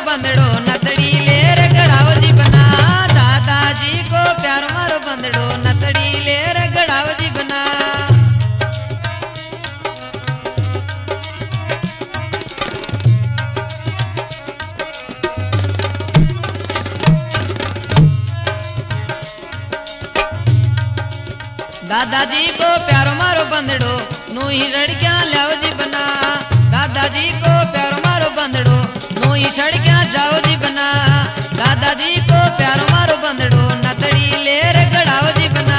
बंदड़ो नतड़ी लेर गड़ाव जी बना। दादाजी को प्यार मारो बंदड़ो नतड़ी लेर गड़ाव जी बना। दादाजी को प्यारो मारो बंदड़ो नू ही लड़कियां लाओ जी बना। दादाजी को प्यारो मारो बंदड़ो नू ही सड़कियां जाओ जी बना। दादाजी को प्यारो मारो बंदड़ो नतड़ी लेर गड़ाओ जी बना।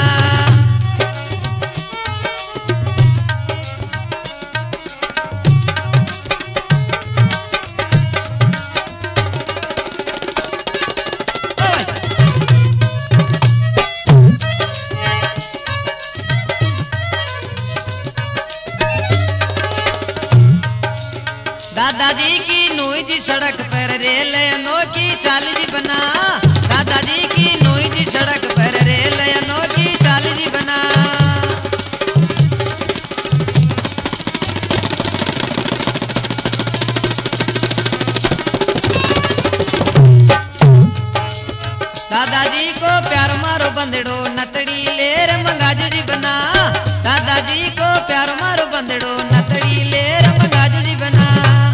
दादाजी की नोई जी सड़क पर रेल अनोखी चाल जी बना। दादाजी की नोई जी सड़क पर रेल अनोखी चाल जी बना। दादाजी को प्यार मारो बंदड़ो नतड़ी लेर मंगाज जी बना। दादाजी को प्यार मारो बंदड़ो नतड़ी लेर मंगाज जी बना।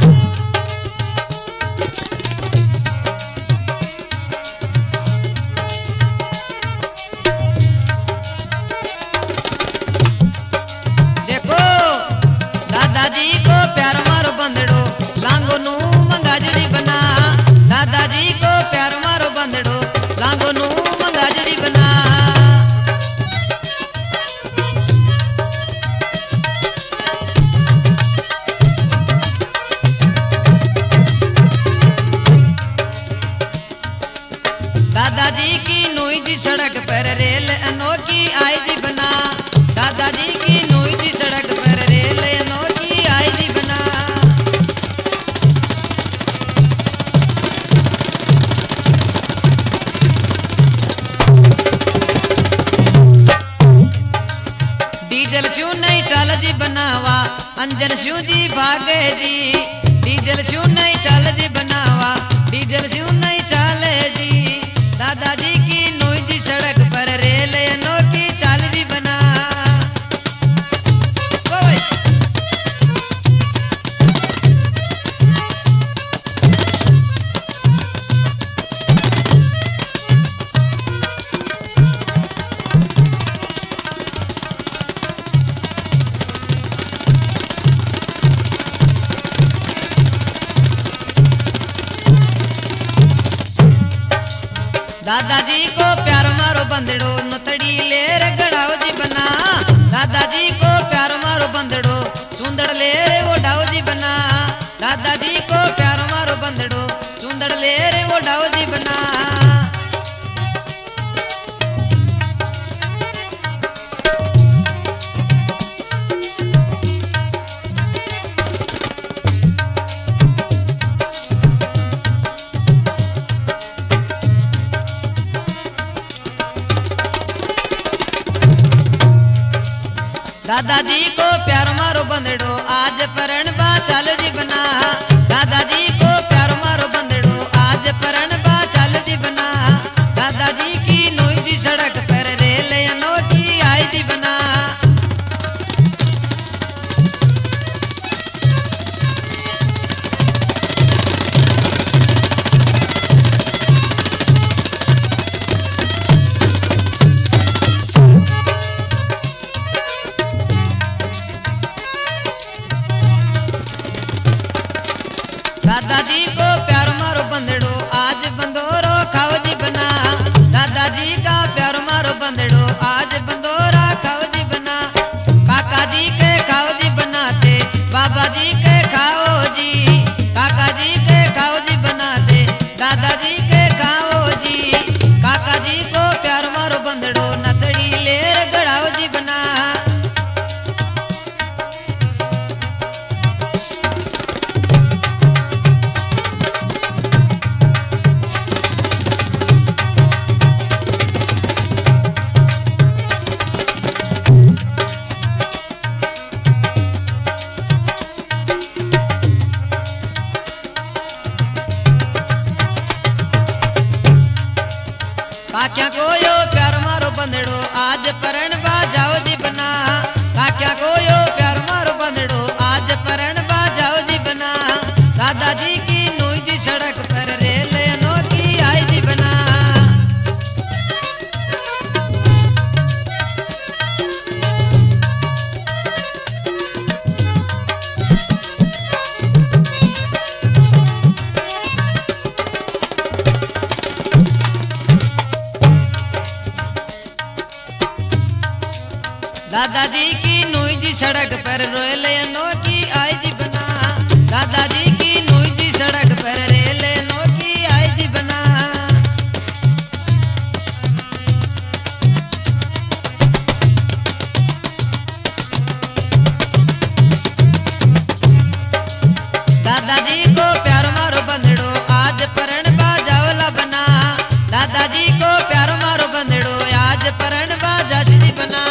दादाजी को प्यार मारो बंदड़ो लांगो नू मंगाज जी बना। दादाजी को प्यार मारो बंदड़ो लांगो नू मंगाज जी बना। दादाजी की नोई जी सड़क पर रेल अनोखी आई जी बना। दादाजी की नोई जी सड़क पर रेल अनोखी आई जी बना। डीजल क्यों नहीं चाल जी बनावा अंजन क्यों जी भागे जी। डीजल क्यों नहीं चाल जी बनावा डीजल क्यों नहीं चाले जी। दादाजी की नोई जी सड़क पर रेल अनोखी चाल जी बना। दादाजी को प्यार मारो बंदड़ो नतड़ी लेर गड़ाओ जी बना। दादाजी को प्यार मारो बंदड़ो सुंदर लेर वो डाओ जी बना। दादाजी को प्यार मारो बंदड़ो सुंदर लेर वो डाओ जी बना। दादाजी को प्यार मारो बंदड़ो आज परण बा चाल जी बना। दादाजी को प्यार मारो बंदड़ो आज परण बा चाल जी बना। दादाजी की नोई जी सड़क पर रेल अनोखी आई जी बना। दादाजी को प्यार मारो बंदड़ो आज बंदोरो खाओ जी बना। दादाजी का प्यार मारो बंदड़ो आज बंदोरा खाओ जी बना। काका जी के खाओ जी बनाते बाबा जी के खाओ जी। काका जी के खाओ जी बनाते दादाजी के खाओ जी। काका जी को प्यार मारो बंदड़ो नतड़ी लेर गड़ाओ जी बना। काक्या को यो प्यार मारो बंदड़ो आज परण बाजाओ जी बना। काक्या को यो प्यार मारो बंदड़ो आज परण बाजाओ जी बना। दादाजी की नोई जी सड़क पर रेल अनोखी आई जी बना। दादाजी की नोई जी सड़क पर रेल अनोखी आई जी बना। दादाजी की नोई जी सड़क पर रेल अनोखी आई जी बना। दादाजी को प्यार मारो बंदड़ो आज परण बाजावला बना। दादाजी को प्यार मारो बंदड़ो आज परण बाजा जी बना।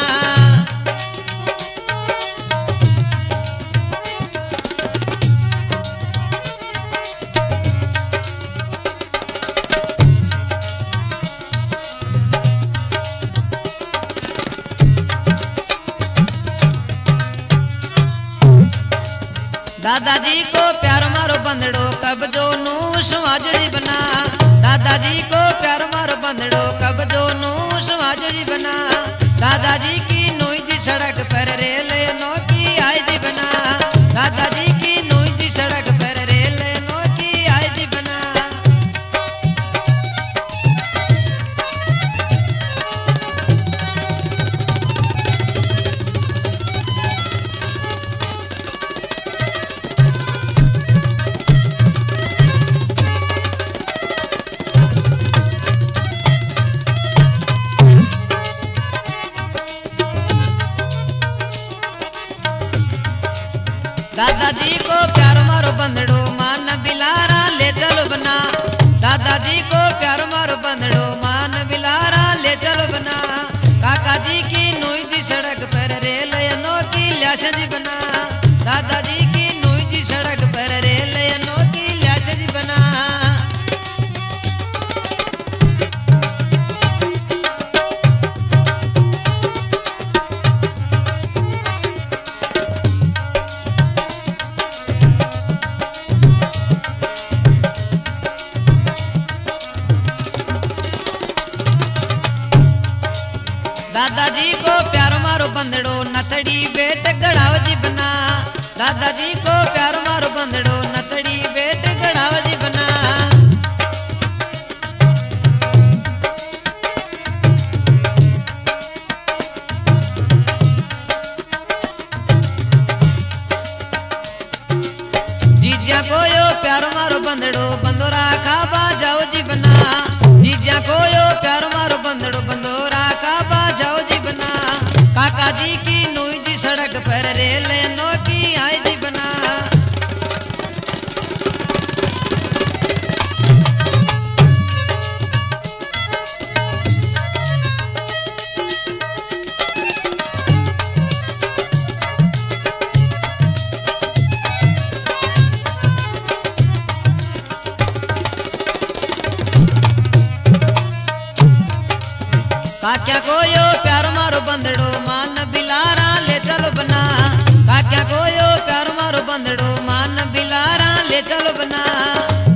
दादाजी को प्यार मारो बंदड़ो कब जो नू समाज जी बना। दादाजी को प्यार मारो बंदड़ो कब जो नू समाज जी बना। दादाजी की नोई जी सड़क पर रेल अनोखी आई जी बना। दादाजी की नोई जी सड़क पर रेल अनोखी आई जी बना। दादाजी को प्यार मारो बंदड़ो मान बिलारा ले चलो बना। दादाजी को प्यार मारो बंदड़ो मान बिलारा ले चलो बना। काका जी की नोई जी सड़क पर रेल अनोखी ल्यास जी बना। दादाजी की नोई जी सड़क पर रेल अनोखी ल्यास जी बना। दादाजी को प्यार मारो बंदड़ो नथड़ी बेट गड़ाव जी बना। दादाजी को प्यार मारो बंदड़ो नथड़ी बेट गड़ाव जी बना। जीजा को यो प्यार मारो बंदड़ो बंदोरा खाबा जाओ जी बना। जीजा को यो प्यार मारो बंदड़ो बंदोरा खाबा जाओ जी बना। काका जी की नोई जी सड़क पर रेल अनोखी आई जी बना। काक्या को यो प्यार मारो बंदड़ो मान बिलारा ले चलो बना। काक्या को यो प्यार मारो बंदड़ो मान बिलारा ले चलो बना।